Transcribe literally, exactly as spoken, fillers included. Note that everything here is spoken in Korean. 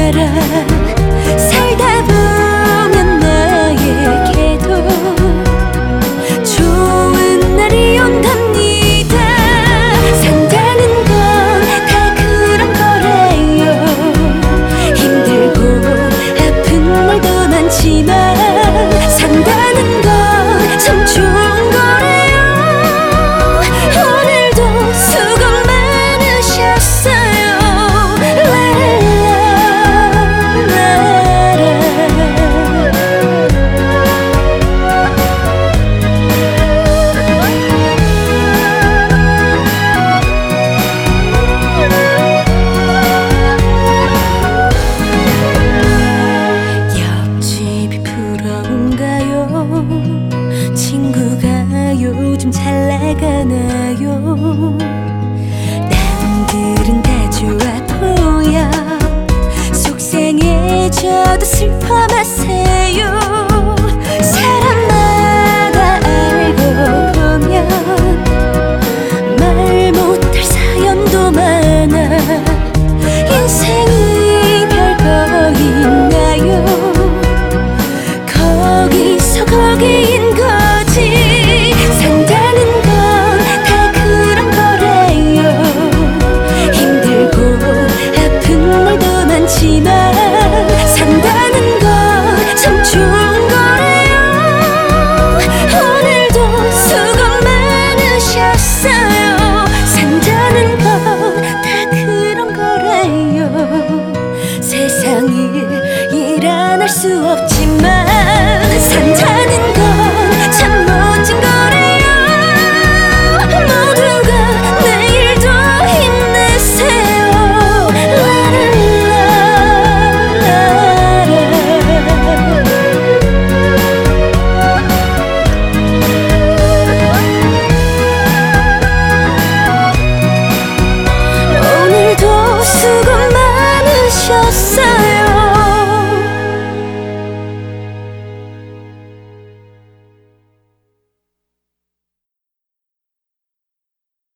알아. 살다 보면 나에게도 좋은 날이 온답니다. 산다는 건 다 그런 거래요. 힘들고 아픈 날도 많지만 산다는 건 참 좋은 거래요. 오늘도 수고 많으셨어요. 옆집이 부러운가요? 친구가 요즘 잘 나가나요? 남들은 다 좋아 보여. 속상해져도 슬퍼